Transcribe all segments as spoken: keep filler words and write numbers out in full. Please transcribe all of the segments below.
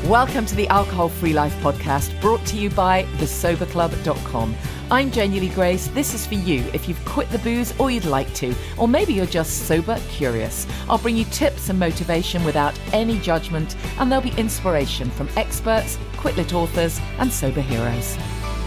Welcome to the Alcohol Free Life podcast, brought to you by the sober club dot com. I'm Janie Lee Grace. This is for you if you've quit the booze or you'd like to, or maybe you're just sober curious. I'll bring you tips and motivation without any judgment, and there'll be inspiration from experts, quit-lit authors, and sober heroes.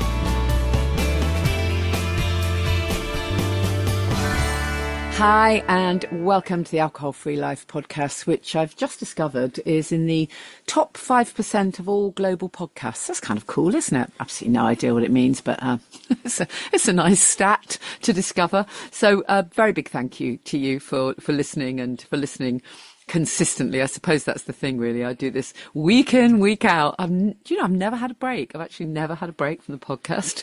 Hi, and welcome to the Alcohol Free Life podcast, which I've just discovered is in the top five percent of all global podcasts. That's kind of cool, isn't it? Absolutely no idea what it means, but uh, it's, a, it's a nice stat to discover. So a uh, very big thank you to you for, for listening and for listening consistently. I suppose that's the thing, really. I do this week in, week out. I've, do you know, I've never had a break. I've actually never had a break from the podcast.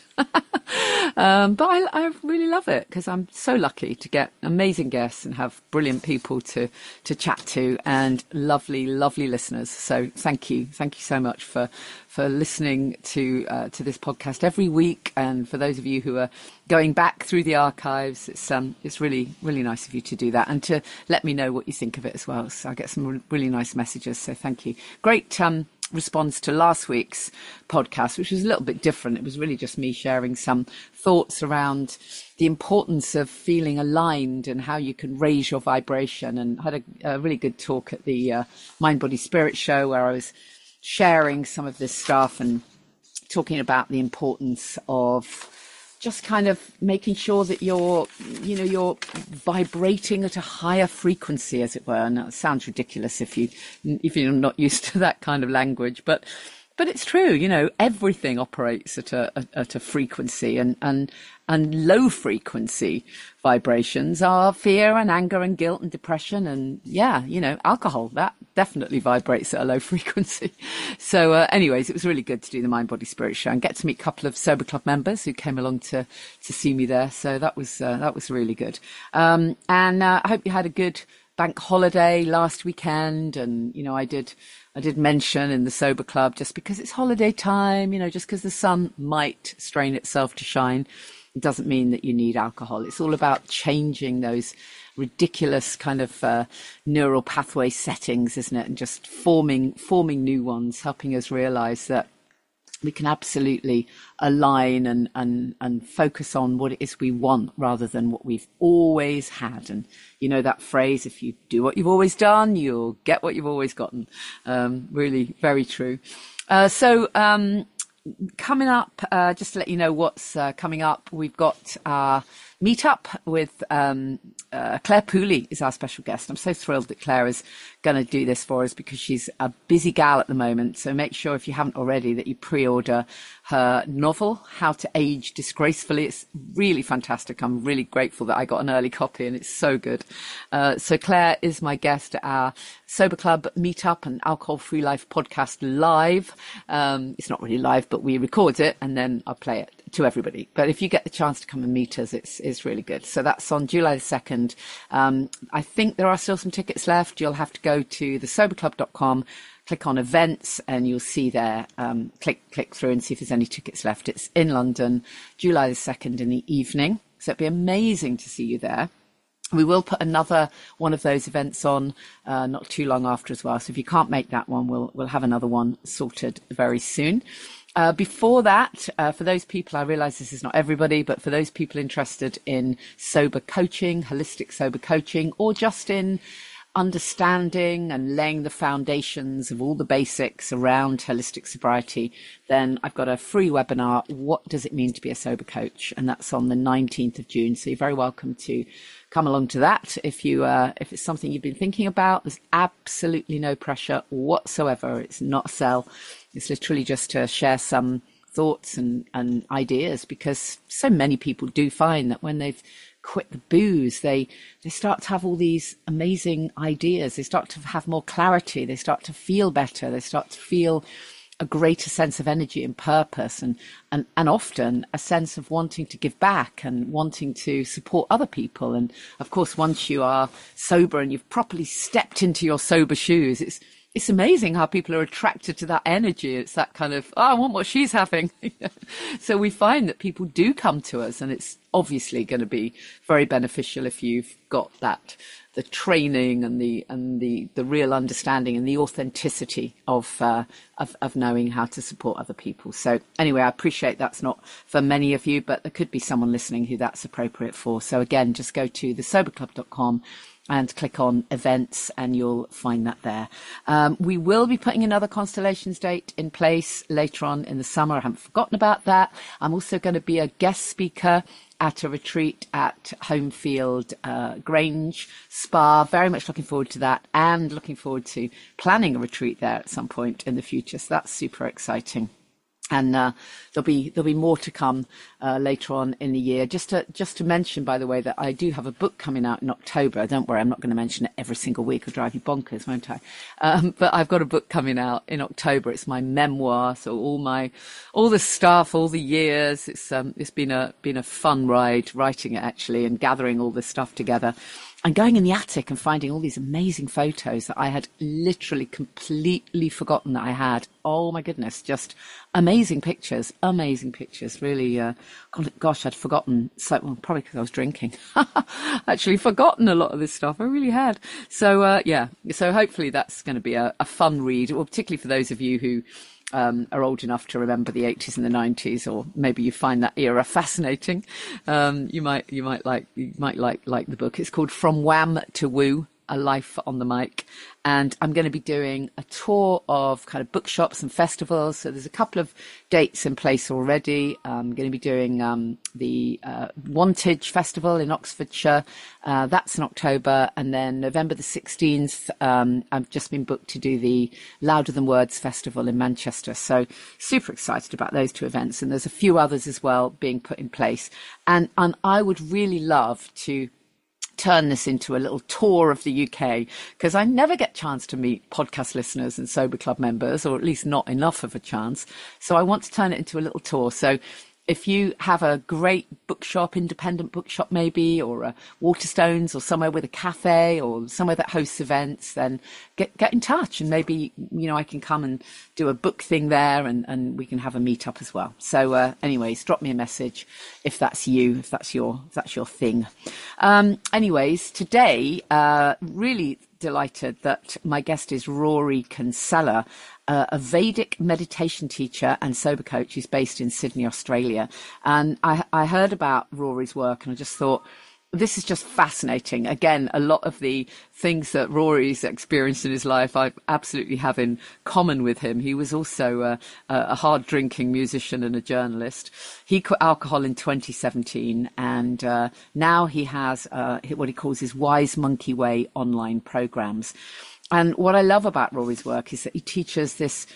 um, but I, I really love it because I'm so lucky to get amazing guests and have brilliant people to, to chat to and lovely, lovely listeners. So thank you. Thank you so much for, for listening to, uh, to this podcast every week. And for those of you who are going back through the archives, it's, um, it's really, really nice of you to do that and to let me know what you think of it as well. So I get some really nice messages. So thank you. Great, um, response to last week's podcast, which was a little bit different. It was really just me sharing some thoughts around the importance of feeling aligned and how you can raise your vibration, and had a, a really good talk at the uh, Mind Body Spirit show where I was sharing some of this stuff and talking about the importance of just kind of making sure that you're, you know, you're vibrating at a higher frequency, as it were. And that sounds ridiculous if you, if you're not used to that kind of language, but, but it's true. You know, everything operates at a, at a frequency, and, and, and low frequency vibrations are fear and anger and guilt and depression. And yeah, you know, alcohol, that definitely vibrates at a low frequency. So uh, anyways, it was really good to do the Mind Body Spirit show and get to meet a couple of Sober Club members who came along to, to see me there. So that was, uh, that was really good. Um, and uh, I hope you had a good bank holiday last weekend. And, you know, I did, I did mention in the Sober Club, just because it's holiday time, you know, just because the sun might strain itself to shine, it doesn't mean that you need alcohol. It's all about changing those ridiculous kind of uh, neural pathway settings, isn't it? And just forming forming new ones, helping us realize that we can absolutely align and, and, and focus on what it is we want rather than what we've always had. And you know that phrase, if you do what you've always done, you'll get what you've always gotten. Um, really, very true. Uh, so, um, Coming up, uh, just to let you know what's uh, coming up, we've got our meetup with um, uh, Claire Pooley is our special guest. I'm so thrilled that Claire is going to do this for us because she's a busy gal at the moment. So make sure, if you haven't already, that you pre-order her novel, How to Age Disgracefully. It's really fantastic. I'm really grateful that I got an early copy, and it's so good. Uh, so Claire is my guest at our Sober Club meetup and Alcohol Free Life podcast live. Um, it's not really live, but we record it and then I'll play it to everybody. But if you get the chance to come and meet us, it's, it's really good. So that's on July the second. Um, I think there are still some tickets left. You'll have to go to the sober club dot com, click on events, and you'll see there, um, click, click through and see if there's any tickets left. It's in London, July the second in the evening. So it'd be amazing to see you there. We will put another one of those events on uh, not too long after as well. So if you can't make that one, we'll we'll have another one sorted very soon. Uh, before that, uh, for those people, I realise this is not everybody, but for those people interested in sober coaching, holistic sober coaching, or just in understanding and laying the foundations of all the basics around holistic sobriety, then I've got a free webinar, What Does It Mean to Be a Sober Coach? And that's on the nineteenth of June. So you're very welcome to come along to that. If you, uh, if it's something you've been thinking about, there's absolutely no pressure whatsoever. It's not a sell. It's literally just to share some thoughts and, and ideas, because so many people do find that when they've quit the booze, they they start to have all these amazing ideas. They start to have more clarity. They start to feel better. They start to feel a greater sense of energy and purpose, and, and, and often a sense of wanting to give back and wanting to support other people. And of course, once you are sober and you've properly stepped into your sober shoes, it's it's amazing how people are attracted to that energy. It's that kind of, oh, I want what she's having. So we find that people do come to us, and it's obviously going to be very beneficial if you've got that, the training and the and the the real understanding and the authenticity of uh, of of knowing how to support other people. So anyway, I appreciate that's not for many of you, but there could be someone listening who that's appropriate for. So again, just go to the sober club dot com and click on events and you'll find that there. Um, we will be putting another Constellations date in place later on in the summer. I haven't forgotten about that. I'm also going to be a guest speaker at a retreat at Homefield uh, Grange Spa. Very much looking forward to that, and looking forward to planning a retreat there at some point in the future. So that's super exciting. And uh, there'll be there'll be more to come uh, later on in the year. Just to just to mention, by the way, that I do have a book coming out in October. Don't worry, I'm not going to mention it every single week. I'll drive you bonkers, won't I? Um, but I've got a book coming out in October. It's my memoir, so all my all the stuff, all the years. It's um it's been a been a fun ride writing it, actually, and gathering all this stuff together. And going in the attic and finding all these amazing photos that I had literally completely forgotten that I had. Oh my goodness, just amazing pictures, amazing pictures. Really, uh, gosh, I'd forgotten. So, well, probably because I was drinking. Actually forgotten a lot of this stuff. I really had. So, uh, yeah, so hopefully that's going to be a, a fun read, or particularly for those of you who Um, are old enough to remember the eighties and the nineties, or maybe you find that era fascinating. Um, you might, you might like, you might like, like the book. It's called From Wham to Woo, A Life on the Mic. And I'm going to be doing a tour of kind of bookshops and festivals. So there's a couple of dates in place already. I'm going to be doing um, the uh, Wantage Festival in Oxfordshire. Uh, that's in October. And then November the sixteenth, um, I've just been booked to do the Louder Than Words Festival in Manchester. So super excited about those two events. And there's a few others as well being put in place. And, and I would really love to turn this into a little tour of the U K, because I never get a chance to meet podcast listeners and Sober Club members, or at least not enough of a chance. So I want to turn it into a little tour. So if you have a great bookshop, independent bookshop maybe, or a Waterstones, or somewhere with a cafe, or somewhere that hosts events, then get get in touch, and maybe, you know, I can come and do a book thing there, and, and we can have a meet up as well. So uh, anyways, drop me a message if that's you, if that's your if that's your thing. Um, anyways, today, uh, really delighted that my guest is Rory Kinsella, uh, a Vedic meditation teacher and sober coach who's based in Sydney, Australia. And I, I heard about Rory's work, and I just thought, this is just fascinating. Again, a lot of the things that Rory's experienced in his life, I absolutely have in common with him. He was also a, a hard drinking musician and a journalist. He quit alcohol in twenty seventeen, and uh, now he has uh, what he calls his Wise Monkey Way online programs. And what I love about Rory's work is that he teaches this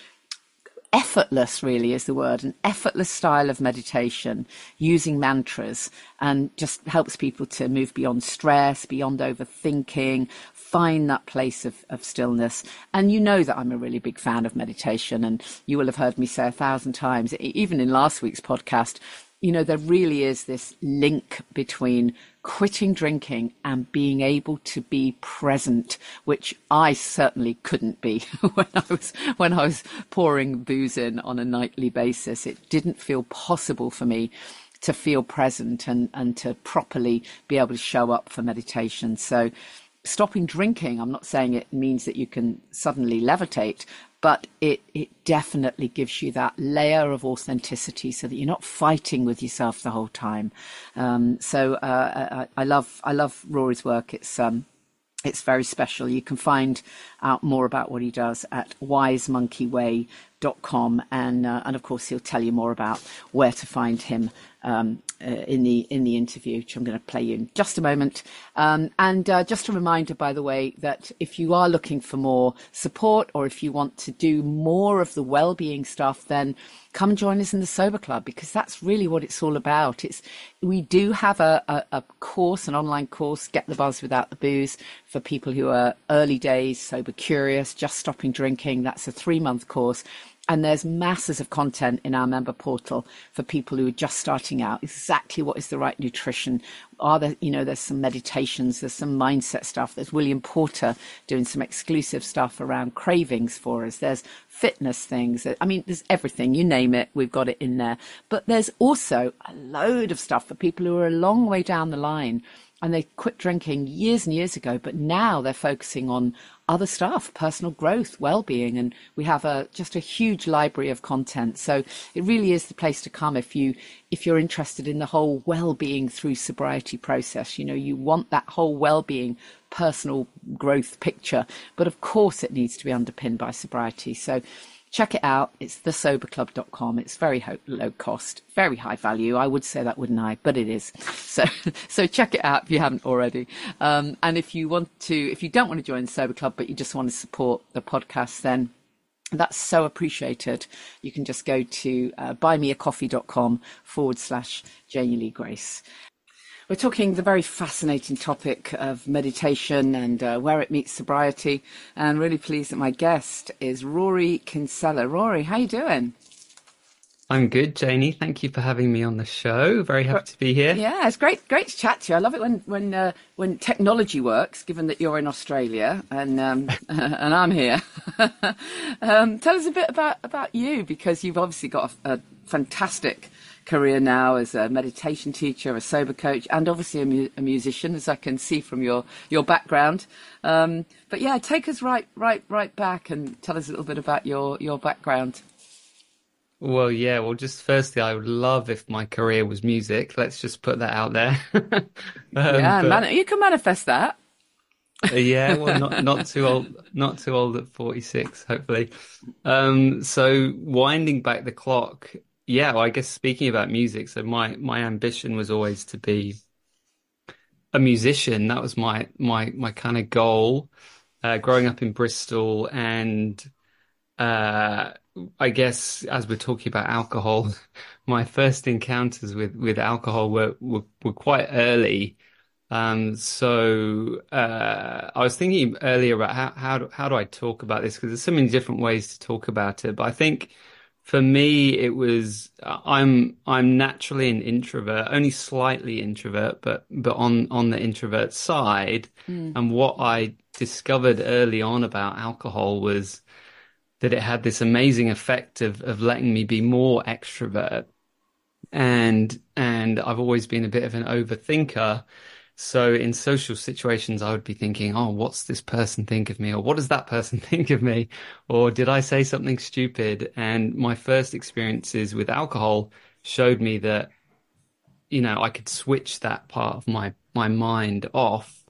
effortless, really is the word, an effortless style of meditation using mantras, and just helps people to move beyond stress, beyond overthinking, find that place of, of stillness. And you know that I'm a really big fan of meditation, and you will have heard me say a thousand times, even in last week's podcast, you know, there really is this link between quitting drinking and being able to be present, which I certainly couldn't be when I was when I was pouring booze in on a nightly basis. It didn't feel possible for me to feel present and, and to properly be able to show up for meditation. So stopping drinking, I'm not saying it means that you can suddenly levitate, but it, it definitely gives you that layer of authenticity so that you're not fighting with yourself the whole time. Um, so uh, I, I love I love Rory's work. It's um, it's very special. You can find out more about what he does at wise monkey way dot com, and uh, and of course he'll tell you more about where to find him um, uh, in the in the interview, which I'm going to play you in just a moment. Um, and uh, just a reminder, by the way, that if you are looking for more support, or if you want to do more of the well-being stuff, then come join us in the Sober Club, because that's really what it's all about. It's we do have a, a, a course, an online course, Get the Buzz Without the Booze, for people who are early days, sober curious, just stopping drinking. That's a three-month course. And there's masses of content in our member portal for people who are just starting out. Exactly what is the right nutrition? Are there, you know, there's some meditations, there's some mindset stuff. There's William Porter doing some exclusive stuff around cravings for us. There's fitness things. I mean, there's everything, you name it, we've got it in there. But there's also a load of stuff for people who are a long way down the line and they quit drinking years and years ago, but now they're focusing on other stuff, personal growth, well-being, and we have a just a huge library of content. So it really is the place to come if you if you're interested in the whole well-being through sobriety process. You know, you want that whole well-being, personal growth picture, but of course it needs to be underpinned by sobriety. So check it out. It's the sober club dot com. It's very ho- low cost, very high value. I would say that, wouldn't I? But it is. So, so check it out if you haven't already. Um, and if you want to, if you don't want to join the Sober Club, but you just want to support the podcast, then that's so appreciated. You can just go to uh, buymeacoffee.com forward slash Janie Lee Grace. We're talking the very fascinating topic of meditation and uh, where it meets sobriety. And really pleased that my guest is Rory Kinsella. Rory, how you doing? I'm good, Janie. Thank you for having me on the show. Very happy to be here. Yeah, it's great, great to chat to you. I love it when when uh, when technology works. Given that you're in Australia and um, and I'm here, um, tell us a bit about about you, because you've obviously got a, a fantastic career now as a meditation teacher, a sober coach, and obviously a, mu- a musician, as I can see from your your background. Um, but yeah, take us right right right back and tell us a little bit about your your background. Well, yeah, well, just firstly, I would love if my career was music. Let's just put that out there. um, yeah, but, man- you can manifest that. yeah, well, not not too old, not too old at forty-six, hopefully. Um, so winding back the clock, yeah, well, I guess speaking about music, so my my ambition was always to be a musician. That was my my my kind of goal. Uh, growing up in Bristol, and uh, I guess as we're talking about alcohol, my first encounters with with alcohol were were, were quite early. Um, so uh, I was thinking earlier about how how do, how do I talk about this, because there's so many different ways to talk about it. But I think for me, it was I'm I'm naturally an introvert, only slightly introvert, but but on on the introvert side. Mm. And what I discovered early on about alcohol was that it had this amazing effect of of letting me be more extrovert. And and I've always been a bit of an overthinker. So in social situations, I would be thinking, oh, what's this person think of me? Or what does that person think of me? Or did I say something stupid? And my first experiences with alcohol showed me that, you know, I could switch that part of my, my mind off.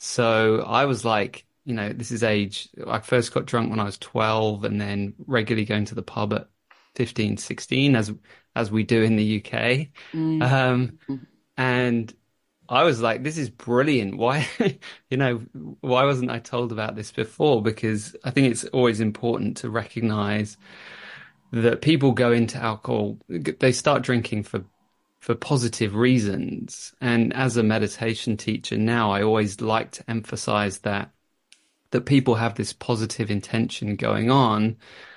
So I was like, you know, this is age. I first got drunk when I was twelve, and then regularly going to the pub at fifteen, sixteen, as, as we do in the U K. Mm. Um, and I was like, this is brilliant. Why, you know, why wasn't I told about this before? Because I think it's always important to recognize that people go into alcohol, they start drinking for, for positive reasons. And as a meditation teacher now, I always like to emphasize that, that people have this positive intention going on.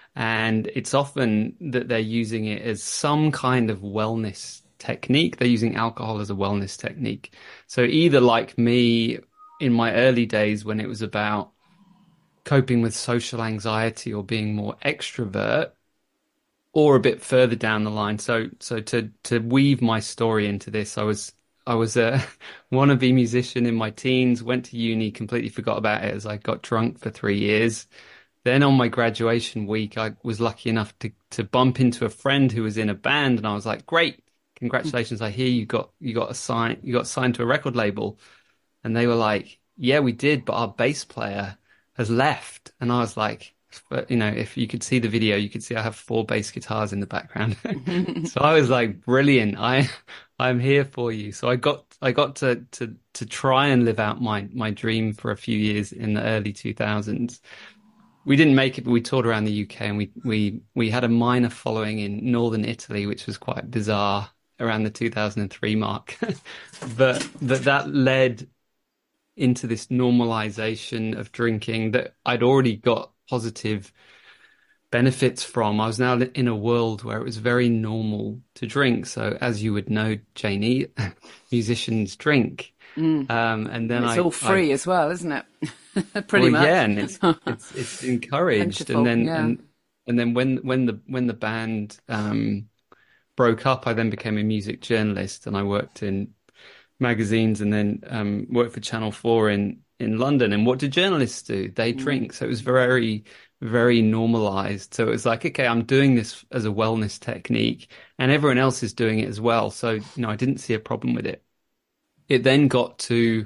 And it's often that they're using it as some kind of wellness technique. They're using alcohol as a wellness technique. So either like me in my early days when it was about coping with social anxiety or being more extrovert, or a bit further down the line. So so to to weave my story into this, I was I was a wannabe musician in my teens, went to uni, completely forgot about it as I got drunk for three years. Then on my graduation week, I was lucky enough to to bump into a friend who was in a band, and I was like, great. Congratulations! I hear you got you got a sign you got signed to a record label. And they were like, yeah, we did, but our bass player has left. And I was like, but you know, if you could see the video, you could see I have four bass guitars in the background. So I was like, brilliant, I I'm here for you. So I got I got to to to try and live out my my dream for a few years in the early two thousands. We didn't make it, but we toured around the U K, and we we we had a minor following in northern Italy, which was quite bizarre, around the two thousand three mark. but that that led into this normalization of drinking that I'd already got positive benefits from. I was now in a world where it was very normal to drink. So as you would know, Janie, musicians drink. Mm. Um, and then it's I, all free I, as well, isn't it? Pretty well, much. yeah, and it's it's it's encouraged. Plentiful, And then yeah. and and then when when the when the band um, broke up, I then became a music journalist, and I worked in magazines, and then um, worked for Channel Four in in London. And what do journalists do? They drink. So it was very very normalized. So it was like, okay, I'm doing this as a wellness technique, and everyone else is doing it as well. So you know, I didn't see a problem with it. It then got to,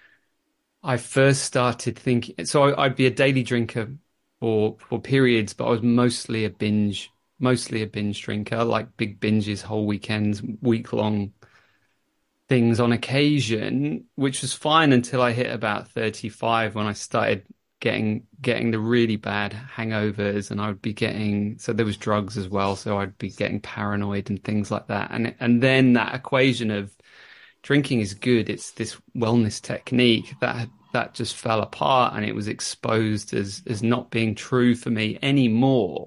I first started thinking, so I, I'd be a daily drinker for for periods, but I was mostly a binge, mostly a binge drinker, like big binges, whole weekends, week long things on occasion, which was fine until I hit about thirty-five, when I started getting getting the really bad hangovers, and I would be getting, so there was drugs as well, so I'd be getting paranoid and things like that, and and then that equation of drinking is good, it's this wellness technique, that that just fell apart, and it was exposed as as not being true for me anymore.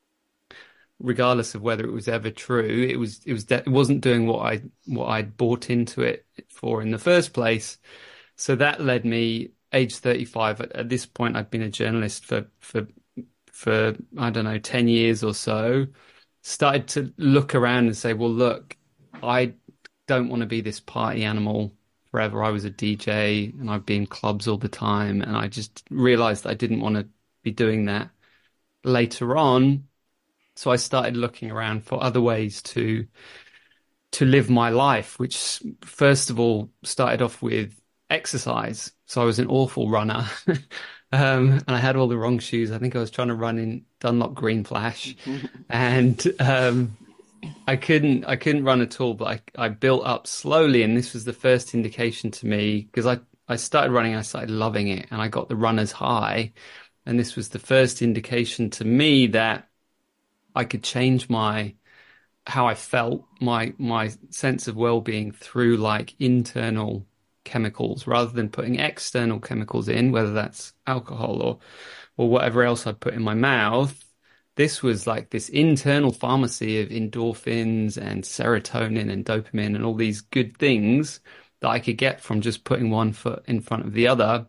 Regardless of whether it was ever true, it was it was it wasn't doing what I what I'd bought into it for in the first place. So that led me, age thirty-five. At, at this point, I'd been a journalist for for for I don't know ten years or so. Started to look around and say, well, look, I don't want to be this party animal forever. I was a D J and I'd be in clubs all the time, and I just realized that I didn't want to be doing that later on. So I started looking around for other ways to to live my life, which first of all started off with exercise. So I was an awful runner. Um, and I had all the wrong shoes. I think I was trying to run in Dunlop Green Flash, and um, I couldn't. I couldn't run at all. But I, I built up slowly, and this was the first indication to me, because I, I started running. I started loving it, and I got the runner's high, and this was the first indication to me that I could change my how I felt, my my sense of well-being through like internal chemicals rather than putting external chemicals in, whether that's alcohol or or whatever else I put in my mouth. This was like this internal pharmacy of endorphins and serotonin and dopamine and all these good things that I could get from just putting one foot in front of the other.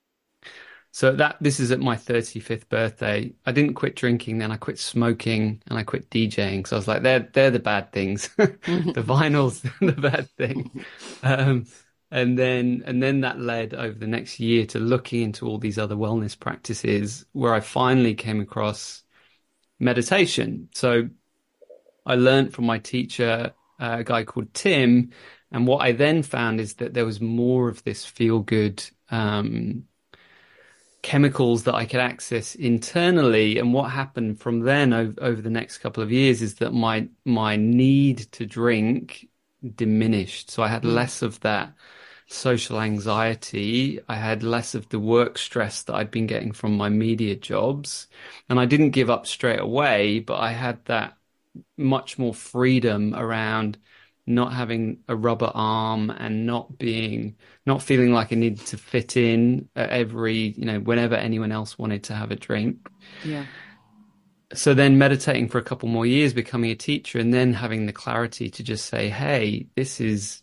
So that this is at my thirty-fifth birthday. I didn't quit drinking then. I quit smoking and I quit DJing. So I was like, they're they're the bad things. The vinyl's the bad thing. Um, And then and then that led over the next year to looking into all these other wellness practices, where I finally came across meditation. So I learned from my teacher, a guy called Tim. And what I then found is that there was more of this feel-good um, chemicals that I could access internally. And what happened from then over, over the next couple of years is that my my need to drink diminished. So I had less of that social anxiety. I had less of the work stress that I'd been getting from my media jobs. And I didn't give up straight away, but I had that much more freedom around not having a rubber arm and not being, not feeling like I needed to fit in at every, you know, whenever anyone else wanted to have a drink. Yeah. So then meditating for a couple more years, becoming a teacher, and then having the clarity to just say, hey, this is,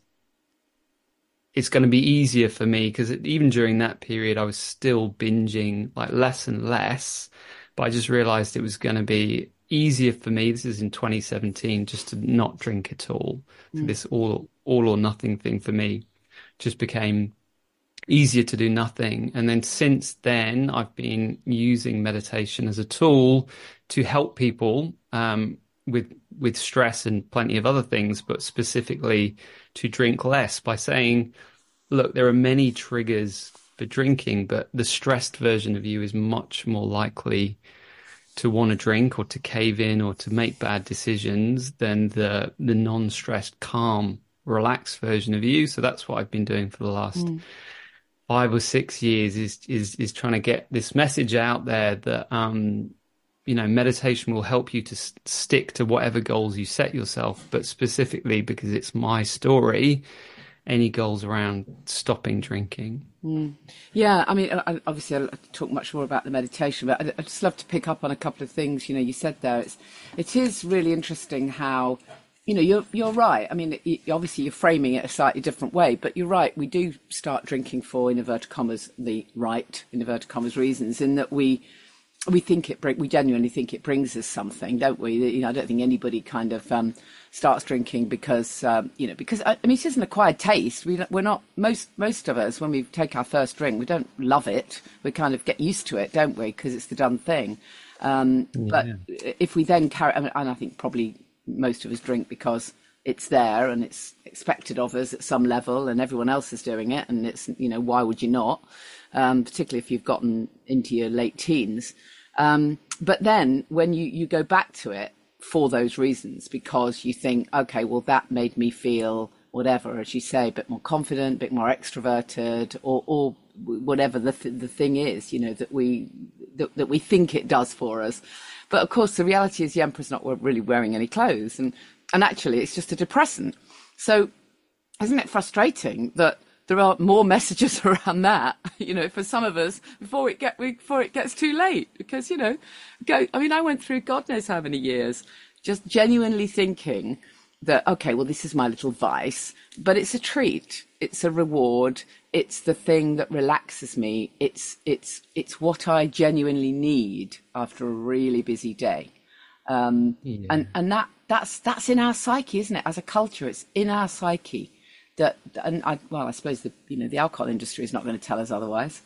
it's going to be easier for me, because even during that period, I was still binging like less and less, but I just realized it was going to be easier for me. This is in twenty seventeen, just to not drink at all. Mm. So this all, all or nothing thing for me just became easier to do nothing. And then since then, I've been using meditation as a tool to help people um, with with stress and plenty of other things, but specifically to drink less, by saying, look, there are many triggers for drinking, but the stressed version of you is much more likely to want to drink or to cave in or to make bad decisions than the the non-stressed, calm, relaxed version of you. So that's what I've been doing for the last mm. five or six years is is is trying to get this message out there that um you know, meditation will help you to st- stick to whatever goals you set yourself, but specifically because it's my story, any goals around stopping drinking. Yeah, I mean, I, obviously I'll talk much more about the meditation, but I, I just love to pick up on a couple of things. You know, you said there, it's it is really interesting how, you know, you're you're right. I mean, it, obviously you're framing it a slightly different way, but you're right. We do start drinking for, in inverted commas, the right, in inverted commas, reasons, in that we we think it bring, we genuinely think it brings us something, don't we? You know, I don't think anybody kind of um, starts drinking because um, you know, because I mean, it is an acquired taste. We don't, we're not most most of us when we take our first drink, we don't love it. We kind of get used to it, don't we? Because it's the done thing. Um, Yeah. but if we then carry, I mean, and I think probably most of us drink because it's there and it's expected of us at some level, and everyone else is doing it, and it's, you know, why would you not? Um, particularly if you've gotten into your late teens. Um, but then when you, you go back to it for those reasons, because you think, okay, well, that made me feel whatever, as you say, a bit more confident, a bit more extroverted, or, or whatever the th- the thing is, you know, that we that, that we think it does for us. But of course, the reality is the emperor's not really wearing any clothes, and and actually, it's just a depressant. So, isn't it frustrating that there are more messages around that, you know, for some of us before it get before it gets too late? Because, you know, go. I mean, I went through God knows how many years just genuinely thinking that, okay, well, this is my little vice, but it's a treat, it's a reward, it's the thing that relaxes me, it's it's it's what I genuinely need after a really busy day. Um, Yeah. and and that that's that's in our psyche, isn't it? As a culture, it's in our psyche. That, and I, well, I suppose the, you know, the alcohol industry is not going to tell us otherwise.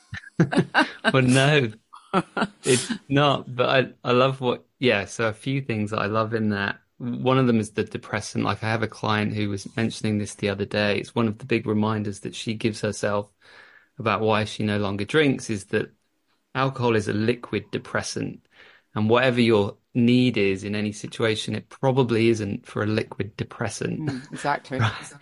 Well, no, it's not. But I, I love what, yeah. So a few things that I love in that. One of them is the depressant. Like I have a client who was mentioning this the other day. It's one of the big reminders that she gives herself about why she no longer drinks is that alcohol is a liquid depressant. And whatever your need is in any situation, it probably isn't for a liquid depressant. Mm, exactly. Right.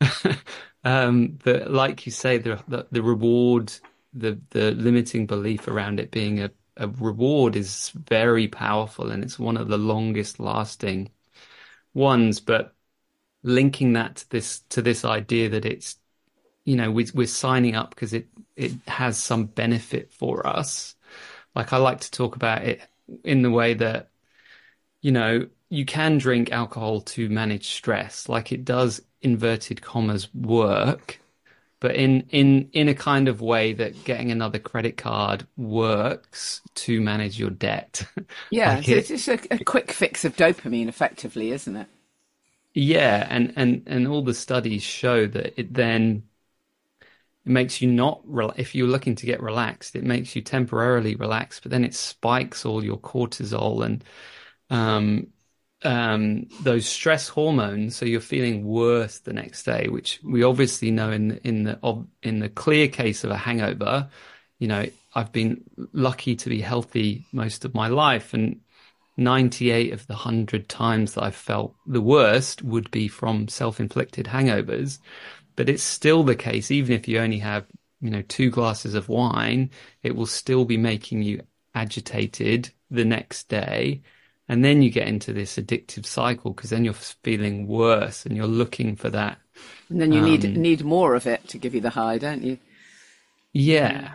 Um, but like you say, the, the the reward, the the limiting belief around it being a, a reward is very powerful, and it's one of the longest lasting ones. But linking that to this to this idea that it's, you know, we, we're signing up because it it has some benefit for us. Like I like to talk about it in the way that, you know, you can drink alcohol to manage stress, like it does, inverted commas, work, but in in in a kind of way that getting another credit card works to manage your debt. Yeah, Like so it's it, just a, a quick fix of dopamine, effectively, isn't it? yeah, and and and all the studies show that it then it makes you not rel if you're looking to get relaxed, it makes you temporarily relaxed, but then it spikes all your cortisol and um um, those stress hormones, so you're feeling worse the next day, which we obviously know in the, in the of, in the clear case of a hangover. You know, I've been lucky to be healthy most of my life, and ninety-eight of the one hundred times that I've felt the worst would be from self-inflicted hangovers. But it's still the case, even if you only have, you know, two glasses of wine, it will still be making you agitated the next day. And then you get into this addictive cycle because then you're feeling worse and you're looking for that. And then you Um, need need more of it to give you the high, don't you? yeah.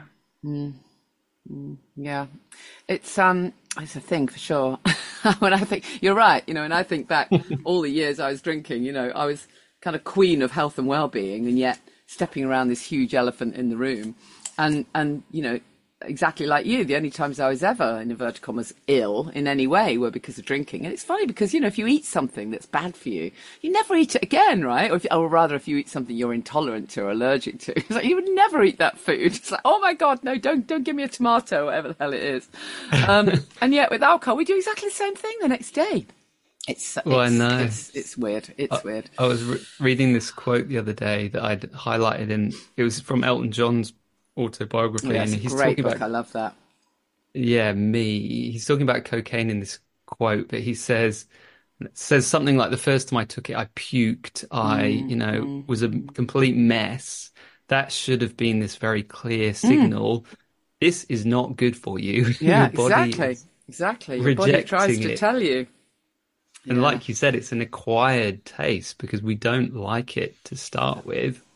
Yeah, it's um, it's a thing for sure. When I think you're right, you know, and I think back all the years I was drinking, you know, I was kind of queen of health and well-being, and yet stepping around this huge elephant in the room, and and you know, exactly like you, the only times I was ever, in inverted commas, ill in any way were because of drinking. And it's funny because, you know, if you eat something that's bad for you, you never eat it again, right? Or, if, or rather, if you eat something you're intolerant to or allergic to, it's like you would never eat that food. It's like, oh my God, no, don't don't give me a tomato, whatever the hell it is. Um, and yet with alcohol, we do exactly the same thing the next day. It's Well, I it's, know. it's it's weird. It's I, weird. I was re reading this quote the other day that I'd highlighted in, it was from Elton John's autobiography, Oh, yeah, and it's a he's great talking book. about, I love that. yeah, me. He's talking about cocaine in this quote, but he says says something like, the first time I took it, I puked. I, Mm, you know, mm, was a complete mess. That should have been this very clear mm. signal. This is not good for you. Yeah, Your body exactly. is Exactly. Your body tries rejecting to it. tell you. And Yeah. like you said, it's an acquired taste because we don't like it to start with.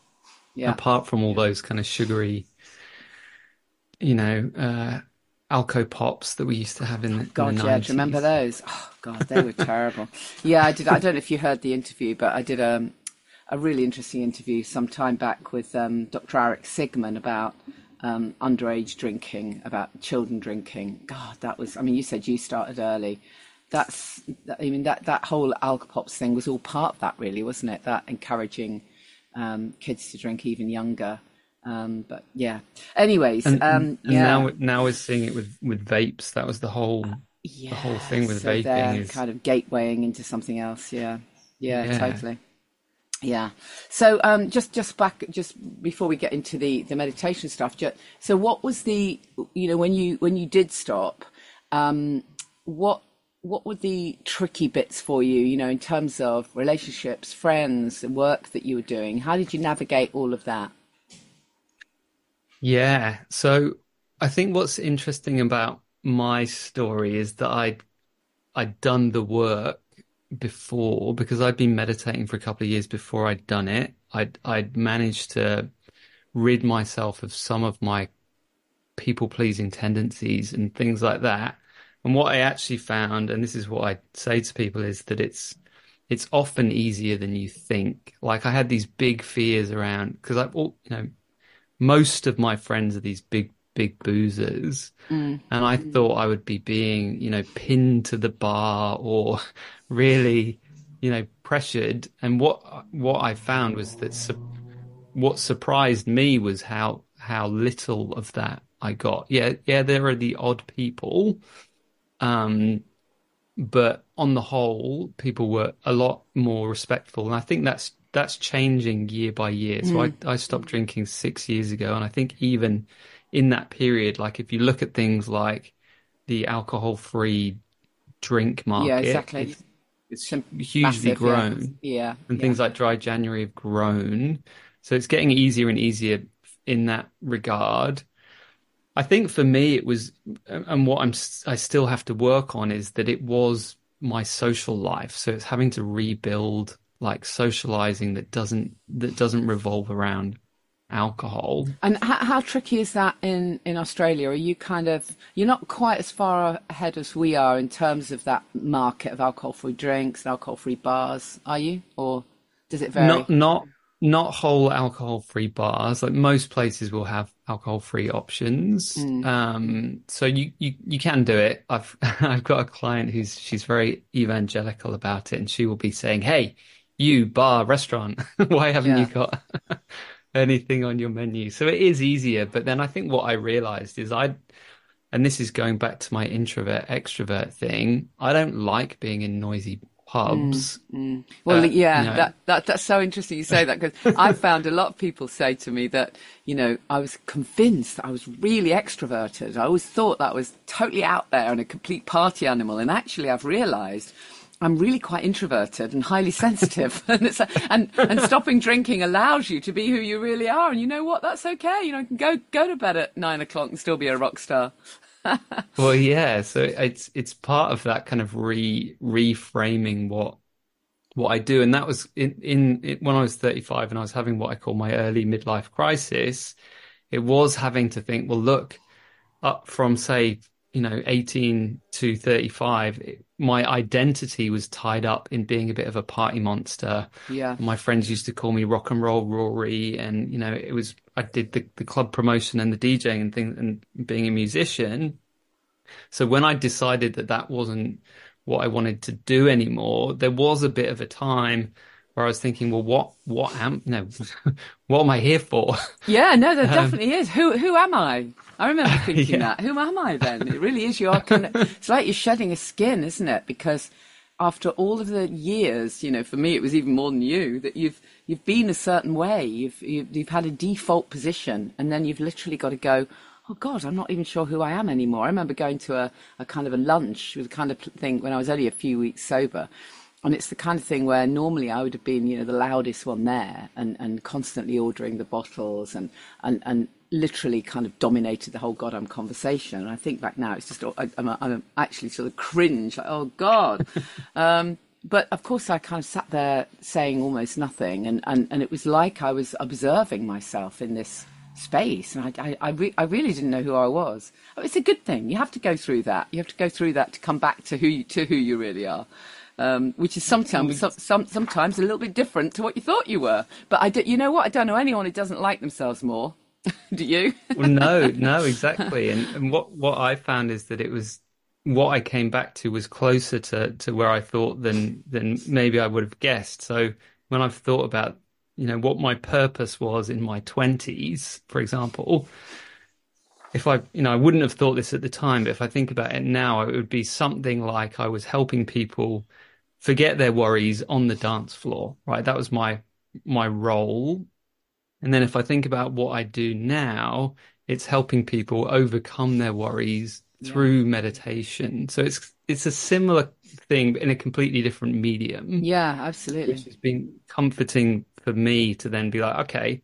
Yeah. apart from all those kind of sugary, you know, uh, Alco Pops that we used to have in the, in the God, yeah. Do you remember nineties. those? Oh, God, they were terrible. Yeah, I did. I don't know if you heard the interview, but I did um, a really interesting interview some time back with um, Doctor Eric Sigman about um, underage drinking, about children drinking. God, that was. I mean, you said you started early. That's. I mean, that that whole Alcopops thing was all part of that, really, wasn't it? That encouraging um, kids to drink even younger. Um, but yeah. Anyways, And um, and yeah. now now we're seeing it with with vapes. That was the whole the whole Yeah, thing with so vaping they're is kind of gatewaying into something else. Yeah, yeah, yeah. totally. Yeah. So um, just just back just before we get into the the meditation stuff. Just, so what was the you know when you when you did stop, um, what what were the tricky bits for you? You know, in terms of relationships, friends, the work that you were doing. How did you navigate all of that? Yeah. So I think what's interesting about my story is that I'd I'd done the work before because I'd been meditating for a couple of years before I'd done it. I'd I'd managed to rid myself of some of my people-pleasing tendencies and things like that. And what I actually found, and this is what I say to people, is that it's it's often easier than you think. Like I had these big fears around because I've all, you know, most of my friends are these big, big boozers. Mm, And I thought I would be being, you know, pinned to the bar or really, you know, pressured. And what what I found was that su what surprised me was how how little of that I got. Yeah, yeah, there are the odd people, um, but on the whole, people were a lot more respectful. And I think that's that's changing year by year. So I mm. I stopped drinking six years ago, and I think even in that period, like if you look at things like the alcohol-free drink Yeah, market, exactly. it's it's Sim- hugely Massive. Yeah, grown, yeah, and yeah. things like Dry January have grown. So it's getting easier and easier in that regard. I think for me it was, and what I'm I still have to work on is that it was my social life. So it's having to rebuild like socializing that doesn't that doesn't revolve around alcohol. And how, how tricky is that in, in Australia? Are you kind of, you're not quite as far ahead as we are in terms of that market of alcohol-free drinks and alcohol-free bars, are you? Or does it vary? Not not not whole alcohol-free bars. Like most places will have alcohol-free options. Mm, Um, so you, you you can do it. I've I've got a client who's she's very evangelical about it, and she will be saying, "Hey, you bar restaurant, why haven't you yeah. got anything on your menu?" So it is easier. But then I think what I realized is I, and this is going back to my introvert extrovert thing. I don't like being in noisy Mm, pubs. mm. Well, Uh, you yeah, know, that, that that's so interesting you say that because I found a lot of people say to me that, you know, I was convinced that I was really extroverted. I always thought that I was totally out there and a complete party animal. And actually, I've realized I'm really quite introverted and highly sensitive. and, it's, and and stopping drinking allows you to be who you really are. And you know what? That's okay. You know, you can go go to bed at nine o'clock and still be a rock star. well, yeah, so it's it's part of that kind of re reframing what what I do, and that was in, in in when I was thirty-five and I was having what I call my early midlife crisis. It was having to think, well, look, up from say, you know, eighteen to thirty-five, it, my identity was tied up in being a bit of a party monster. Yeah. My friends used to call me rock and roll Rory, and you know, it was I did the, the club promotion and the DJing and things and being a musician. So when I decided that that wasn't what I wanted to do anymore, there was a bit of a time where I was thinking, well, what, what am, no, what am I here for? Yeah, no, there Um, definitely is. Who who am I? I remember thinking yeah, that. Who am I then? It really is. You are kind of. It's like you're shedding a skin, isn't it? Because after all of the years, you know, for me it was even more than you that you've you've been a certain way. You've you've, you've had a default position, and then you've literally got to go. Oh God, I'm not even sure who I am anymore. I remember going to a, a kind of a lunch with a kind of thing when I was only a few weeks sober. And it's the kind of thing where normally I would have been, you know, the loudest one there and, and constantly ordering the bottles and, and, and literally kind of dominated the whole goddamn conversation. And I think back now, it's just, I, I'm, I'm actually sort of cringe, like, oh God. Um, but of course, I kind of sat there saying almost nothing, and, and, and it was like I was observing myself in this space, and I I, I, re- I really didn't know who I was. Oh, it's a good thing. You have to go through that. You have to go through that to come back to who you, to who you really are, um, which is sometimes some, some, sometimes a little bit different to what you thought you were. But I do, you know what? I don't know anyone who doesn't like themselves more. Do you? Well, no, no, exactly. And, and what, what I found is that it was what I came back to was closer to, to where I thought than than maybe I would have guessed. So when I've thought about, you know, what my purpose was in my twenties, for example, if I, you know, I wouldn't have thought this at the time, but if I think about it now, it would be something like I was helping people forget their worries on the dance floor, right? That was my my role. And then if I think about what I do now, it's helping people overcome their worries through yeah. meditation. So it's it's a similar thing, but in a completely different medium. Yeah, absolutely. Which has been comforting for me to then be like, okay,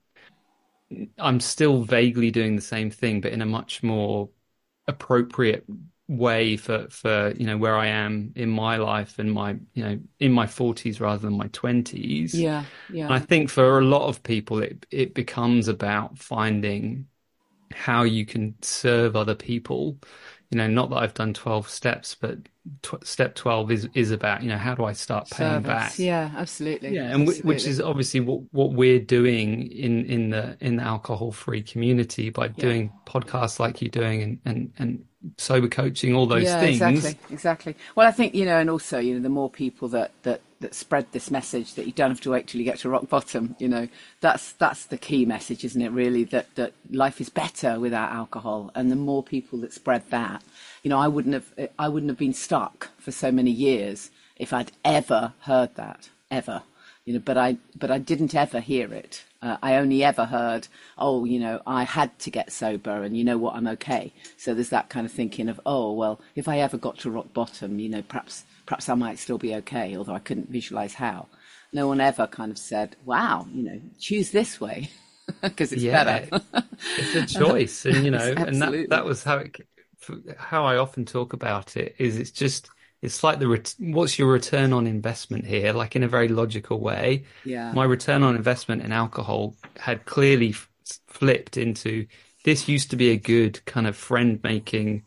I'm still vaguely doing the same thing, but in a much more appropriate way for, for, you know, where I am in my life and my, you know, in my forties rather than my twenties. Yeah, yeah. And I think for a lot of people, it, it becomes about finding how you can serve other people. You know, not that I've done twelve steps, but tw- step twelve is, is about, you know, how do I start paying Service. back? Yeah, absolutely. Yeah, and absolutely. W- which is obviously what, what we're doing in, in the in the alcohol-free community by yeah. doing podcasts like you're doing and, and, and sober coaching, all those yeah, things. Exactly, exactly. Well, I think, you know, and also, you know, the more people that, that, that spread this message that you don't have to wait till you get to rock bottom, you know, that's that's the key message, isn't it, really, that, that life is better without alcohol. And the more people that spread that, you know, I wouldn't have I wouldn't have been stuck for so many years if I'd ever heard that, ever. You know, but I but I didn't ever hear it. Uh, I only ever heard, oh, you know, I had to get sober, and you know what, I'm okay. So there's that kind of thinking of, oh, well, if I ever got to rock bottom, you know, perhaps perhaps I might still be okay, although I couldn't visualize how. No one ever kind of said, wow, you know, choose this way because it's yeah, better. It's a choice, and you know, and that that was how it, how I often talk about it. Is it's just. It's like the ret- what's your return on investment here? Like in a very logical way. Yeah. My return on investment in alcohol had clearly f- flipped into this used to be a good kind of friend making,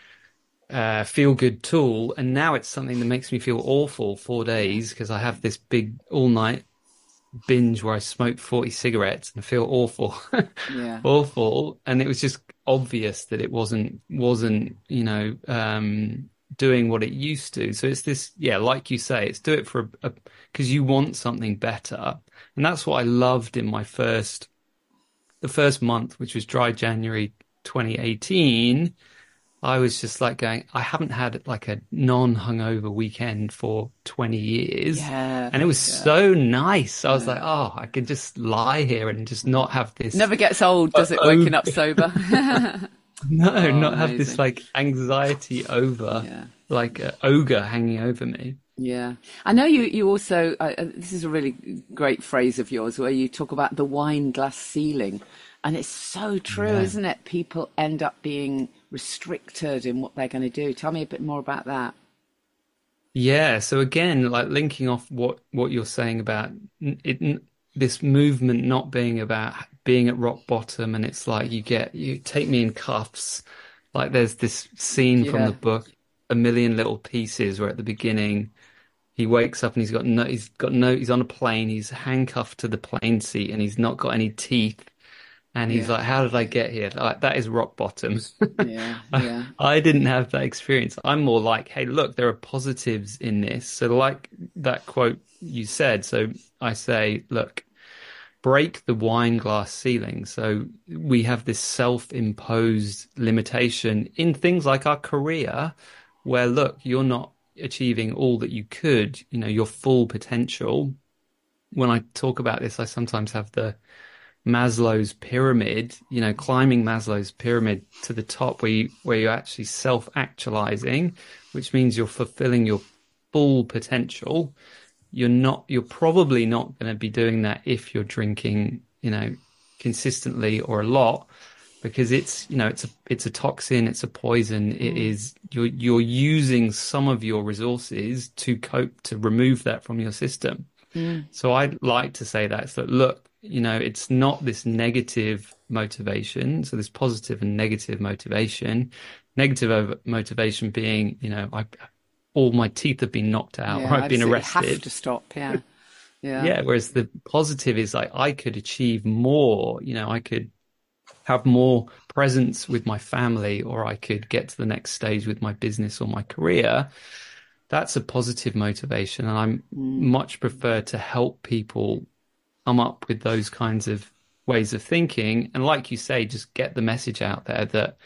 uh, feel good tool, and now it's something that makes me feel awful for days because I have this big all night binge where I smoke forty cigarettes and feel awful, yeah, awful, and it was just obvious that it wasn't wasn't you know. Um, doing what it used to. So it's this, yeah, like you say, it's do it for a, because you want something better. And that's what I loved in my first, the first month, which was dry January twenty eighteen. I was just like going, I haven't had like a non-hungover weekend for twenty years. Yeah, and it was yeah. so nice. I was yeah. like, oh, I could just lie here and just not have this. Never gets old, does it, waking up sober? No, oh, not amazing. have this like anxiety over, yeah. like an ogre hanging over me. Yeah. I know you, you also, uh, this is a really great phrase of yours where you talk about the wine glass ceiling. And it's so true, yeah. isn't it? People end up being restricted in what they're going to do. Tell me a bit more about that. Yeah. So again, like linking off what, what you're saying about it, this movement not being about being at rock bottom, and it's like you get you take me in cuffs. Like there's this scene yeah. from the book A Million Little Pieces where at the beginning he wakes up and he's got no he's got no he's on a plane, he's handcuffed to the plane seat and he's not got any teeth, and he's yeah. like, how did I get here? Like that is rock bottom. yeah yeah I, I didn't have that experience. I'm more like, hey, look, there are positives in this. So like that quote you said, so I say, look, break the wine glass ceiling. So we have this self-imposed limitation in things like our career where, look, you're not achieving all that you could, you know, your full potential. When I talk about this, I sometimes have the Maslow's pyramid, you know, climbing Maslow's pyramid to the top where you, where you're actually self-actualizing, which means you're fulfilling your full potential. You're not, you're probably not going to be doing that if you're drinking, you know, consistently or a lot. because it's, you know, it's a it's a toxin, it's a poison. It Mm. is you're you're using some of your resources to cope to remove that from your system. Mm. So I'd like to say that, so look, you know, it's not this negative motivation. So there's positive and negative motivation. Negative over motivation being, you know, I all my teeth have been knocked out or Yeah, I've been absolutely. Have arrested. to stop. Yeah. Yeah. Yeah, whereas the positive is like I could achieve more, you know, I could have more presence with my family, or I could get to the next stage with my business or my career. That's a positive motivation. And I'm Mm. much prefer to help people come up with those kinds of ways of thinking. And like you say, just get the message out there that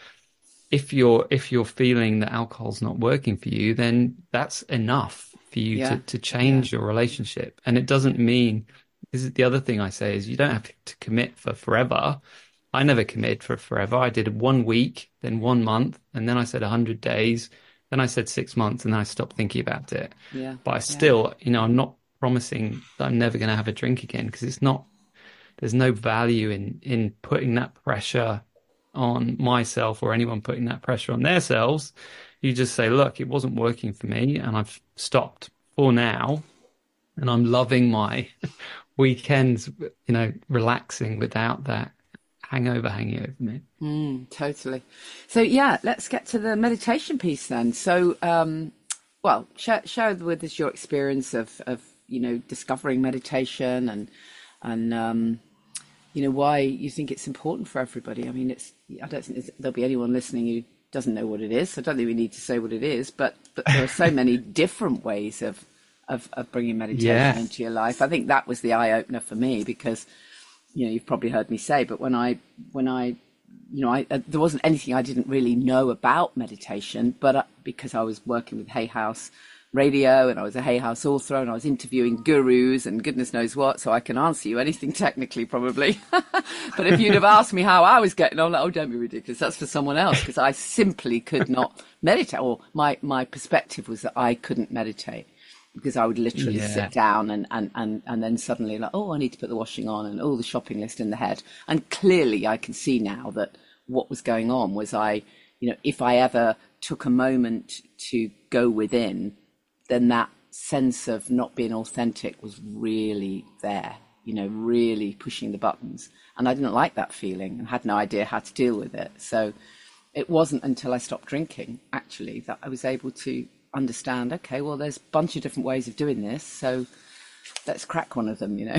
if you're if you're feeling that alcohol's not working for you, then that's enough for you to Yeah. to Yeah. change your relationship. And it doesn't mean, this is the other thing I say, is you don't have to commit for forever. I never committed for forever. I did one week, then one month, and then I said one hundred days. Then I said six months, and then I stopped thinking about it. Yeah. But I Yeah. still, you know, I'm not promising that I'm never going to have a drink again, because it's not, there's no value in in putting that pressure on myself or anyone putting that pressure on themselves. You just say, look, it wasn't working for me, and I've stopped for now, and I'm loving my weekends, you know, relaxing without that hangover hanging over me. Mm, totally. So yeah, let's get to the meditation piece then. So, um, well, share, share with us your experience of, of, you know, discovering meditation and, and, um, you know, why you think it's important for everybody. I mean, it's, I don't think there's- there'll be anyone listening who doesn't know what it is. So I don't think we need to say what it is, but, but there are so many different ways of, of, of bringing meditation Yeah. into your life. I think that was the eye opener for me because, you know, you've probably heard me say, but when I, when I, you know, I, uh, there wasn't anything I didn't really know about meditation, but uh, because I was working with Hay House Radio and I was a Hay House author and I was interviewing gurus and goodness knows what, so I can answer you anything technically probably. But if you'd have asked me how I was getting on, oh, don't be ridiculous, that's for someone else, because I simply could not meditate, or my, my perspective was that I couldn't meditate. Because I would literally Yeah. sit down and, and, and, and then suddenly like, oh, I need to put the washing on and all the shopping list in the head. And clearly I can see now that what was going on was I, you know, if I ever took a moment to go within, then that sense of not being authentic was really there, you know, really pushing the buttons. And I didn't like that feeling and had no idea how to deal with it. So it wasn't until I stopped drinking, actually, that I was able to understand, okay, well, there's a bunch of different ways of doing this, so let's crack one of them, you know,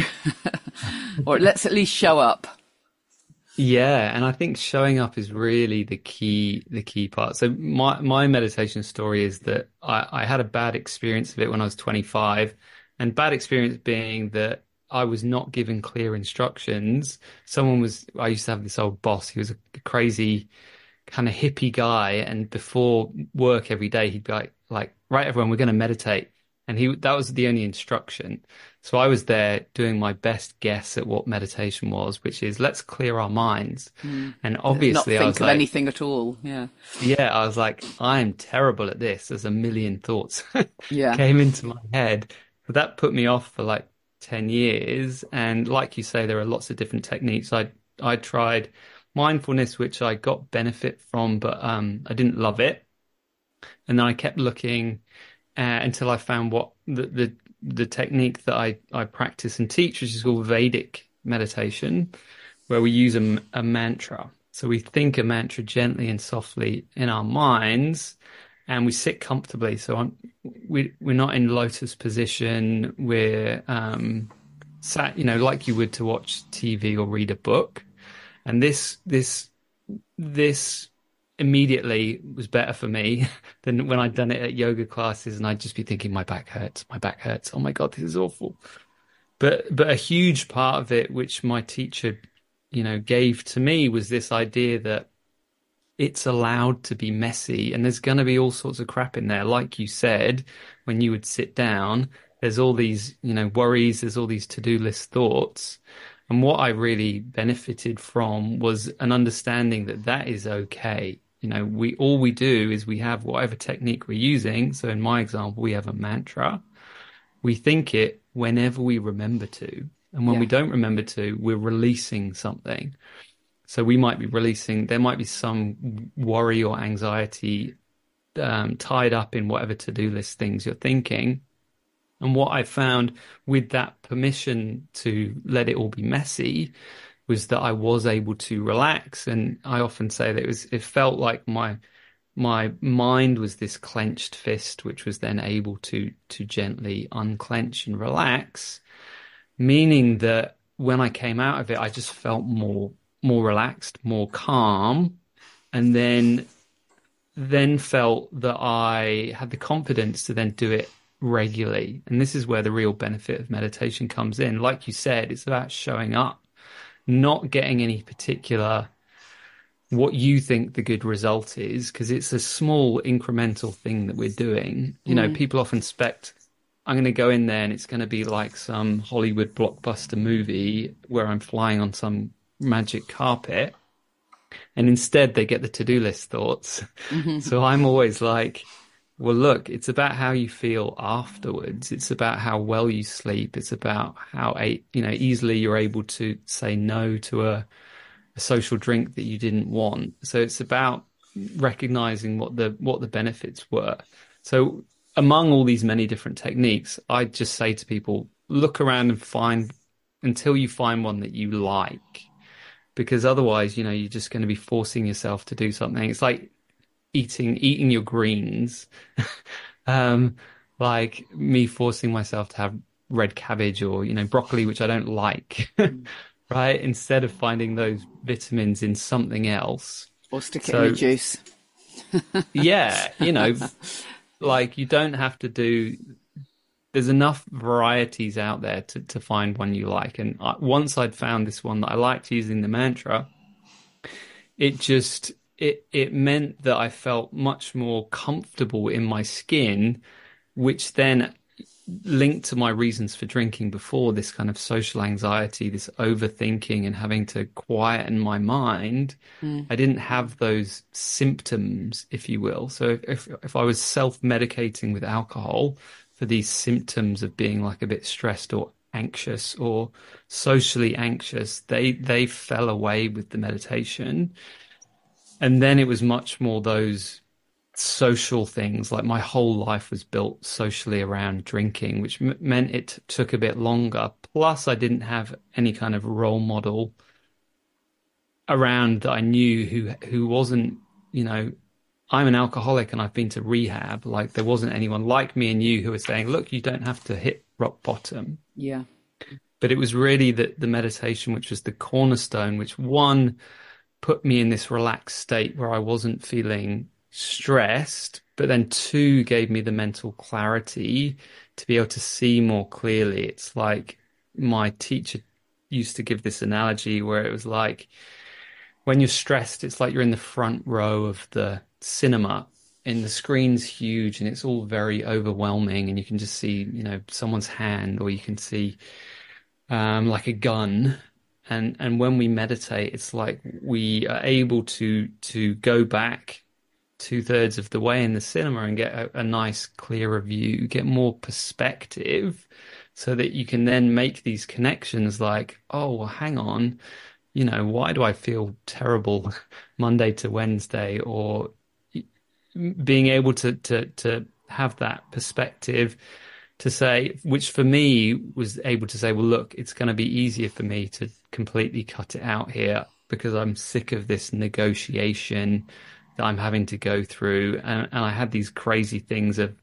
or let's at least show up. Yeah, and I think showing up is really the key, the key part. So my my meditation story is that I, I had a bad experience of it when I was twenty-five, and bad experience being that I was not given clear instructions. Someone was, I used to have this old boss. He was a crazy kind of hippie guy, and before work every day, he'd be like, like, right, everyone, we're going to meditate. And he, that was the only instruction. So I was there doing my best guess at what meditation was, which is let's clear our minds. Mm. And Not obviously think I was of like, anything at all. Yeah. yeah, I was like, I'm terrible at this. There's a million thoughts Yeah. came into my head. But that put me off for like ten years. And like you say, there are lots of different techniques. I, I tried mindfulness, which I got benefit from, but um, I didn't love it. And then I kept looking uh, until I found what the, the the technique that I, I practice and teach, which is called Vedic meditation, where we use a, a mantra. So we think a mantra gently and softly in our minds, and we sit comfortably. So I'm, we, we're not in lotus position. We're um, sat, you know, like you would to watch T V or read a book. And this this this immediately was better for me than when I'd done it at yoga classes, and I'd just be thinking, my back hurts, my back hurts. Oh my God, this is awful. But but a huge part of it, which my teacher, you know, gave to me, was this idea that it's allowed to be messy, and there's going to be all sorts of crap in there. Like you said, when you would sit down, there's all these, you know, worries, there's all these to-do list thoughts. And what I really benefited from was an understanding that that is okay. You know, we all we do is we have whatever technique we're using. So in my example, we have a mantra. We think it whenever we remember to. And when Yeah. we don't remember to, we're releasing something. So we might be releasing, there might be some worry or anxiety um, tied up in whatever to-do list things you're thinking. And what I found with that permission to let it all be messy was that I was able to relax. And I often say that it was, it felt like my my mind was this clenched fist, which was then able to to gently unclench and relax, meaning that when I came out of it, I just felt more more relaxed, more calm, and then then felt that I had the confidence to then do it regularly. And this is where the real benefit of meditation comes in. Like you said, it's about showing up, not getting any particular what you think the good result is, because it's a small incremental thing that we're doing. You know, mm. people often expect I'm going to go in there and it's going to be like some Hollywood blockbuster movie where I'm flying on some magic carpet. And instead they get the to-do list thoughts. Mm-hmm. So I'm always like, well, look, it's about how you feel afterwards. It's about how well you sleep. It's about how, you know, easily you're able to say no to a, a social drink that you didn't want. So it's about recognizing what the, what the benefits were. So among all these many different techniques, I just say to people, look around and find until you find one that you like, because otherwise, you know, you're just going to be forcing yourself to do something. It's like eating, eating your greens, um, like me forcing myself to have red cabbage or, you know, broccoli, which I don't like, right? Instead of finding those vitamins in something else. Or stick it so, in a juice. Yeah, you know, like you don't have to do, there's enough varieties out there to, to find one you like. And I, once I'd found this one that I liked using the mantra, it just, it, it meant that I felt much more comfortable in my skin, which then linked to my reasons for drinking before, this kind of social anxiety, this overthinking and having to quieten my mind. Mm. I didn't have those symptoms, if you will. So if, if, if I was self-medicating with alcohol for these symptoms of being like a bit stressed or anxious or socially anxious, they, they fell away with the meditation. And then it was much more those social things, like my whole life was built socially around drinking, which m- meant it t- took a bit longer. Plus, I didn't have any kind of role model around that I knew who who wasn't, you know, I'm an alcoholic and I've been to rehab. Like there wasn't anyone like me and you who was saying, look, you don't have to hit rock bottom. Yeah. But it was really the, the meditation, which was the cornerstone, which one put me in this relaxed state where I wasn't feeling stressed, but then two gave me the mental clarity to be able to see more clearly. It's like my teacher used to give this analogy where it was like when you're stressed, it's like you're in the front row of the cinema and the screen's huge and it's all very overwhelming and you can just see, you know, someone's hand or you can see um, like a gun. And and when we meditate, it's like we are able to to go back two thirds of the way in the cinema and get a, a nice clearer view, get more perspective so that you can then make these connections like, oh, well, hang on, you know, why do I feel terrible Monday to Wednesday? Or being able to, to, to have that perspective to say, which for me was able to say, well, look, it's going to be easier for me to completely cut it out here because I'm sick of this negotiation that I'm having to go through. And, and I had these crazy things of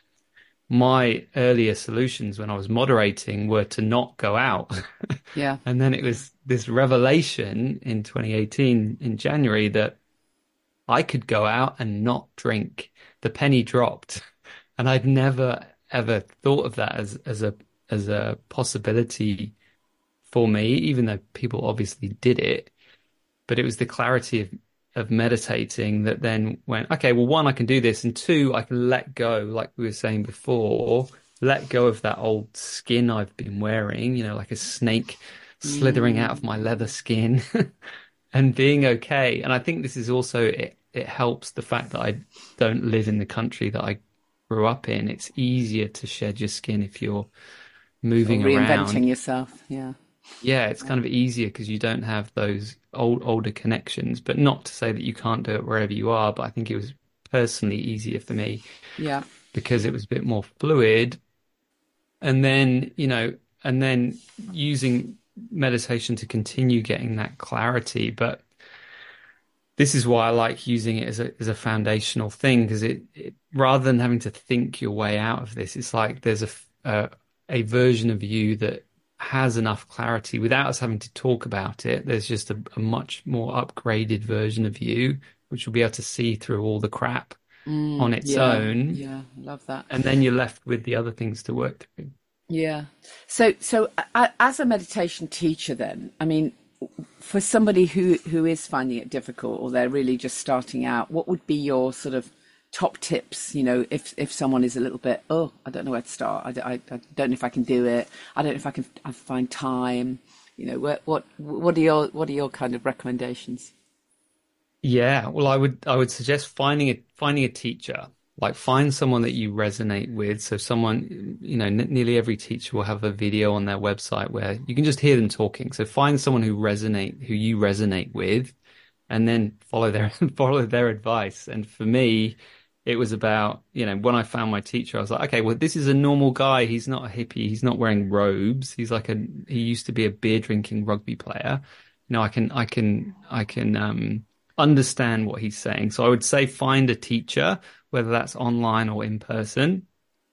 my earlier solutions when I was moderating were to not go out. Yeah. And then it was this revelation in twenty eighteen in January that I could go out and not drink. The penny dropped. And I'd never, ever thought of that as, as a, as a possibility for me, even though people obviously did it. But it was the clarity of of meditating that then went, okay, well, one, I can do this. And two, I can let go, like we were saying before, let go of that old skin I've been wearing, you know, like a snake slithering mm. out of my leather skin and being okay. And I think this is also, it, it helps the fact that I don't live in the country that I grew up in. It's easier to shed your skin if you're moving or reinventing around. yourself. Yeah. Yeah, it's kind of easier because you don't have those old older connections, but not to say that you can't do it wherever you are. But I think it was personally easier for me Yeah. because it was a bit more fluid. And then, you know, and then using meditation to continue getting that clarity. But this is why I like using it as a as a foundational thing, because it, it rather than having to think your way out of this, it's like there's a a, a version of you that has enough clarity without us having to talk about it. There's just a, a much more upgraded version of you, which will be able to see through all the crap on Mm, its yeah. own, Yeah. I love that. and then you're left with the other things to work through. Yeah. So, so a- as a meditation teacher, then, I mean, for somebody who who is finding it difficult or they're really just starting out, what would be your sort of top tips? You know, if if someone is a little bit, oh, I don't know where to start. I, don't- I, I don't know if I can do it. I don't know if I can I find time. You know, what what what are your what are your kind of recommendations? Yeah, well, I would I would suggest finding a finding a teacher. Like find someone that you resonate with. So someone, you know, n nearly every teacher will have a video on their website where you can just hear them talking. So find someone who resonate, who you resonate with, and then follow their follow their advice. And for me, it was about, you know, when I found my teacher, I was like, okay, well, this is a normal guy. He's not a hippie. He's not wearing robes. He's like a he used to be a beer drinking rugby player. You know, I can I can I can um understand what he's saying. So I would say find a teacher, whether that's online or in person,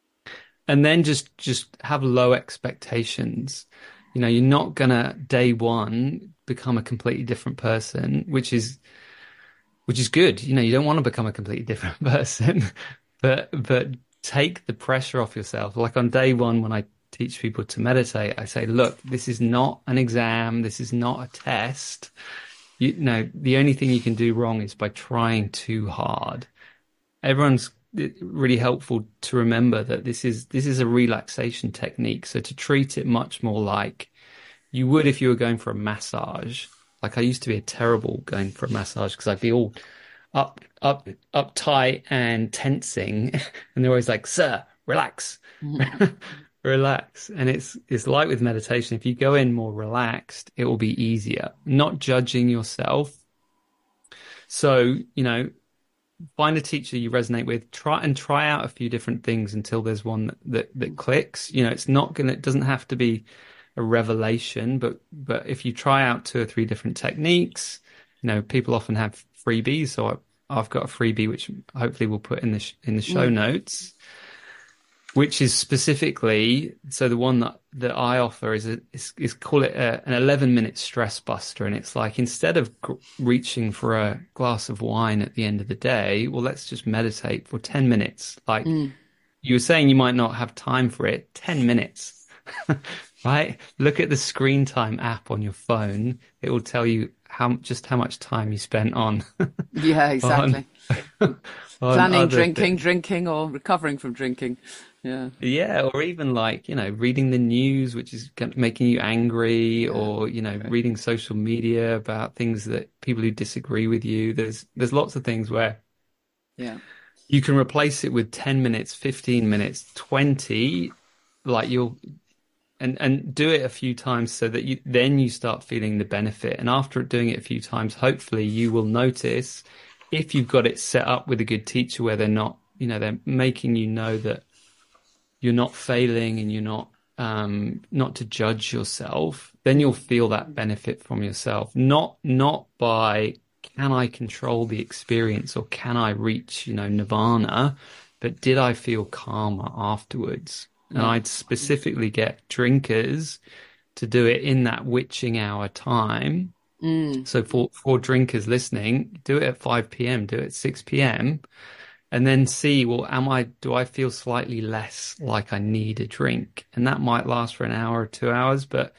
and then just just have low expectations. You know, you're not gonna day one become a completely different person, which is which is good. You know, you don't want to become a completely different person, but but take the pressure off yourself. Like on day one, when I teach people to meditate, I say, look, this is not an exam. This is not a test. You know, the only thing you can do wrong is by trying too hard. Everyone's really helpful to remember that this is this is a relaxation technique. So to treat it much more like you would if you were going for a massage. Like I used to be a terrible going for a massage because I'd be all up, up, uptight and tensing, and they're always like, "Sir, relax, relax." And it's it's like with meditation. If you go in more relaxed, it will be easier. Not judging yourself. So, you know, find a teacher you resonate with. Try and try out a few different things until there's one that that, that clicks. You know, it's not gonna. It doesn't have to be a revelation, but but if you try out two or three different techniques, you know, people often have freebies. So I, I've got a freebie which hopefully we'll put in the sh in the show Mm. notes, which is specifically, so the one that that I offer is a, is, is call it a, an eleven minute stress buster, and it's like instead of g reaching for a glass of wine at the end of the day, well, let's just meditate for ten minutes. Like Mm. you were saying, you might not have time for it. ten minutes. Right? Look at the screen time app on your phone. It will tell you how just how much time you spent on Yeah, on, exactly. on Planning, other drinking, things. drinking, or recovering from drinking. Yeah. Yeah, or even like, you know, reading the news, which is kind of making you angry, Yeah. or, you know, Okay. reading social media about things that people who disagree with you. There's there's lots of things where Yeah. you can replace it with ten minutes, fifteen minutes, twenty, like you'll and and do it a few times so that you then you start feeling the benefit. And after doing it a few times, hopefully you will notice if you've got it set up with a good teacher where they're not, you know, they're making you know that you're not failing and you're not um not to judge yourself, then you'll feel that benefit from yourself. Not not by can I control the experience or can I reach, you know, nirvana, but did I feel calmer afterwards? And Yeah. I'd specifically get drinkers to do it in that witching hour time. Mm. So for for drinkers listening, do it at five p m, do it at six p m, and then see, well, am I, do I feel slightly less like I need a drink? And that might last for an hour or two hours, but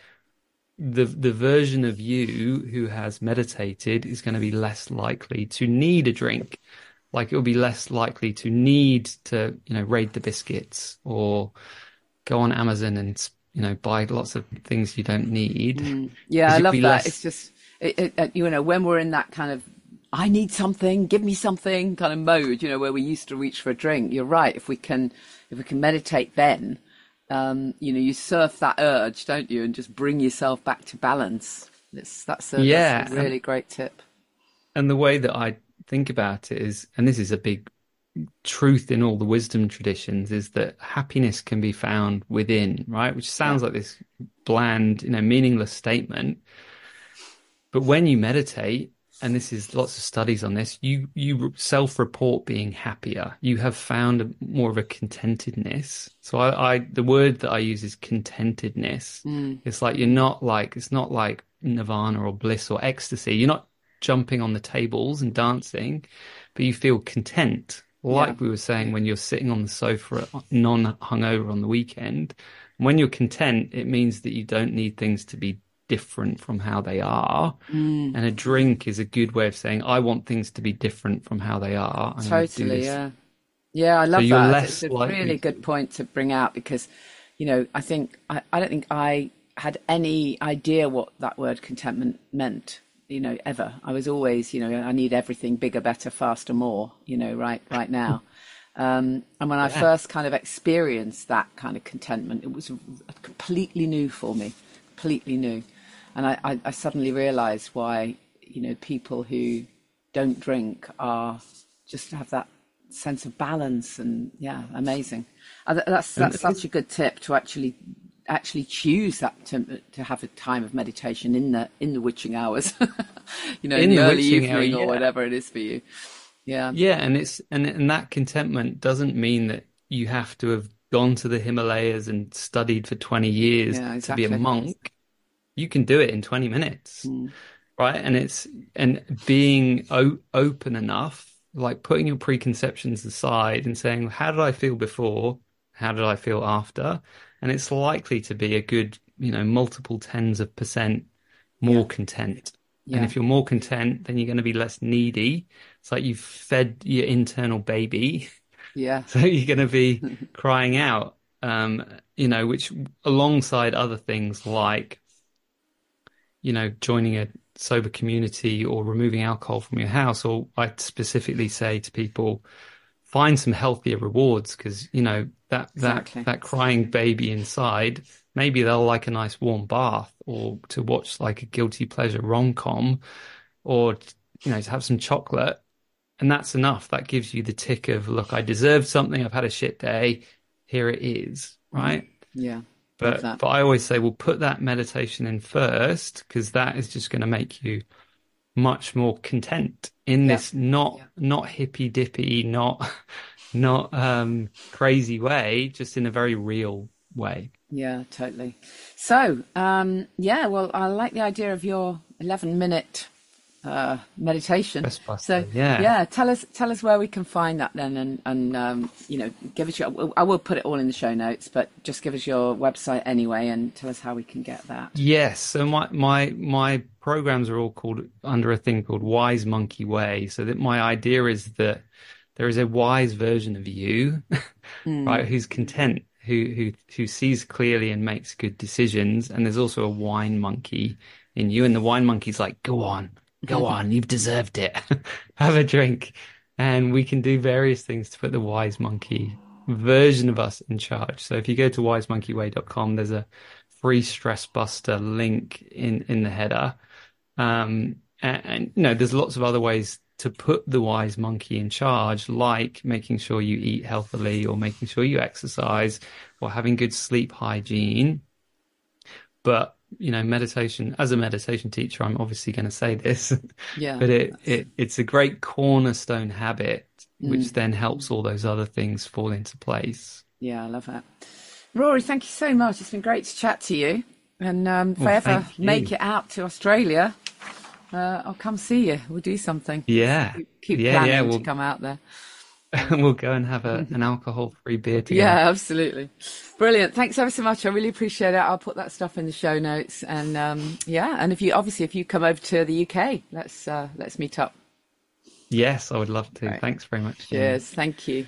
the the version of you who has meditated is going to be less likely to need a drink. Like it will be less likely to need to, you know, raid the biscuits or go on Amazon and, you know, buy lots of things you don't need Mm. Yeah, because I you'll love be that. It's less. just, it, it, uh, you know, when we're in that kind of, I need something, give me something kind of mode, you know, where we used to reach for a drink. You're right. If we can, if we can meditate then, um, you know, you surf that urge, don't you, and just bring yourself back to balance. It's, that's a, Yeah, that's a really and, great tip. and the way that I think about it is, and this is a big truth in all the wisdom traditions, is that happiness can be found within, right? Which sounds Yeah. like this bland, you know, meaningless statement. But when you meditate, and this is lots of studies on this, you you self-report being happier. You have found a, more of a contentedness. So I, I the word that I use is contentedness. Mm. It's like you're not like it's not like nirvana or bliss or ecstasy. You're not jumping on the tables and dancing, but you feel content. Like Yeah. we were saying, when you're sitting on the sofa, non-hungover on the weekend, when you're content, it means that you don't need things to be different from how they are. Mm. And a drink is a good way of saying, I want things to be different from how they are. I'm going to do Totally, this. yeah. Yeah, I So love you're that. less It's a likely really to. good point to bring out because, you know, I think, I, I don't think I had any idea what that word contentment meant, you know, ever. I was always, you know, I need everything bigger, better, faster, more, you know, right, right now. Um, and when I Yeah. first kind of experienced that kind of contentment, it was completely new for me, completely new. And I, I, I suddenly realized why, you know, people who don't drink are just have that sense of balance. And yeah, amazing. Uh, th- That's And that's such a good tip to actually actually choose that to, to have a time of meditation in the in the witching hours, you know, in in the the early witching hour, evening or yeah. whatever it is for you. Yeah, Yeah, and it's and and that contentment doesn't mean that you have to have gone to the Himalayas and studied for twenty years yeah, to be a exactly. monk. You can do it in twenty minutes, Mm. right? And it's and being o open enough, like putting your preconceptions aside and saying, how did I feel before? How did I feel after? And it's likely to be a good, you know, multiple tens of percent Yeah, more content. And yeah, if you're more content, then you're going to be less needy. It's like you've fed your internal baby, yeah, so you're going to be crying out, um, you know, which alongside other things like, you know, joining a sober community or removing alcohol from your house, or I specifically say to people, find some healthier rewards because, you know, that that exactly. that crying baby inside, maybe they'll like a nice warm bath or to watch like a guilty pleasure rom-com or, you know, to have some chocolate. And that's enough. That gives you the tick of, look, I deserved something. I've had a shit day. Here it is, Mm. right? Yeah, love But that. but I always say, well, put that meditation in first because that is just going to make you much more content in Yeah, this not not hippy dippy, not not um crazy way, just in a very real way. yeah, totally. So, um, yeah, well, I like the idea of your eleven minute uh, meditation. Stress So, buster, yeah. yeah, tell us tell us where we can find that then, and and um, you know, give us your. I will put it all in the show notes, but just give us your website anyway, and tell us how we can get that. Yes, so my my my programs are all called under a thing called Wise Monkey Way. So that my idea is that there is a wise version of you, right, Mm. who's content, who who who sees clearly and makes good decisions. And there's also a wine monkey in you, and the wine monkey's like, go on, go on, you've deserved it. Have a drink. And we can do various things to put the wise monkey version of us in charge. So if you go to wise monkey way dot com, there's a free stress buster link in in the header. Um, and, and you know, there's lots of other ways to put the wise monkey in charge, like making sure you eat healthily or making sure you exercise or having good sleep hygiene. But, you know, meditation, as a meditation teacher, I'm obviously going to say this, Yeah. but it, That's, it it's a great cornerstone habit, which mm. then helps all those other things fall into place. Yeah, I love that. Rory, thank you so much. It's been great to chat to you. And um, if Well, I ever thank make you. it out to Australia, uh, I'll come see you. We'll do something. Yeah. Keep, keep Yeah, yeah. planning to We'll come out there. we'll go and have a, an alcohol-free beer together. Yeah, absolutely. Brilliant. Thanks ever so much. I really appreciate it. I'll put that stuff in the show notes. And um, yeah, and if you obviously if you come over to the U K, let's uh, let's meet up. Yes, I would love to. Right. Thanks very much, Jenny. Cheers. Thank you.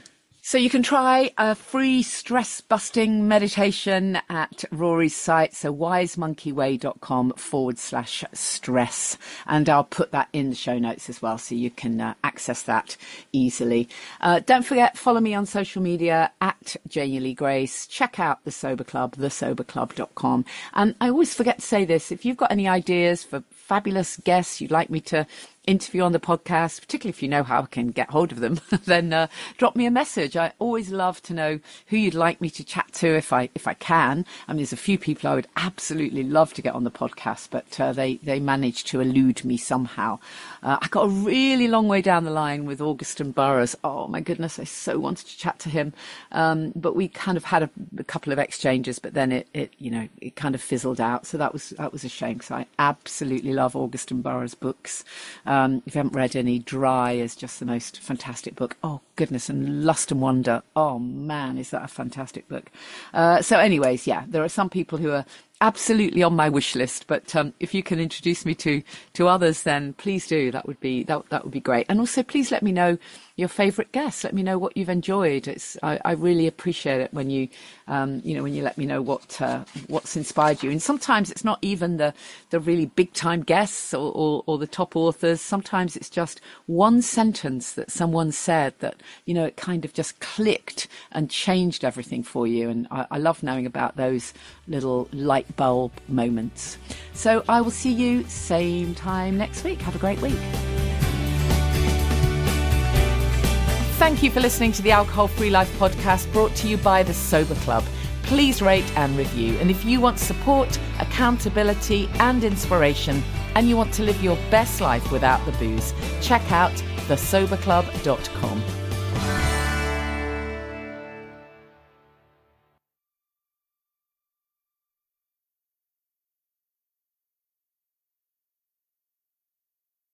So you can try a free stress-busting meditation at Rory's site, so wisemonkeyway.com forward slash stress. And I'll put that in the show notes as well, so you can uh, access that easily. Uh, don't forget, follow me on social media at Janie Lee Grace. Check out The Sober Club, the sober club dot com. And I always forget to say this, if you've got any ideas for fabulous guests you'd like me to interview on the podcast, particularly if you know how I can get hold of them, then uh, drop me a message. I always love to know who you'd like me to chat to if I if I can. I mean, there's a few people I would absolutely love to get on the podcast, but uh, they, they managed to elude me somehow. Uh, I got a really long way down the line with Augustin Burroughs. Oh, my goodness, I so wanted to chat to him. Um, but we kind of had a, a couple of exchanges, but then it, it, you know, it kind of fizzled out. So that was that was a shame, because I absolutely love Augustin Burroughs' books. Um, if you haven't read any, Dry is just the most fantastic book. Oh, goodness. And Lust and Wonder. Oh, man, is that a fantastic book. Uh, so anyways, yeah, there are some people who are absolutely on my wish list, but um, if you can introduce me to to others, then please do. That would be that that would be great. And also, please let me know your favourite guests. Let me know what you've enjoyed. It's I, I really appreciate it when you um, you know when you let me know what uh, what's inspired you. And sometimes it's not even the the really big time guests or, or or the top authors. Sometimes it's just one sentence that someone said that, you know, it kind of just clicked and changed everything for you. And I, I love knowing about those little light bulb moments. So I will see you same time next week. Have a great week. Thank you for listening to the Alcohol Free Life podcast, brought to you by The Sober Club. Please rate and review. And if you want support, accountability and inspiration, and you want to live your best life without the booze, check out the sober club dot com.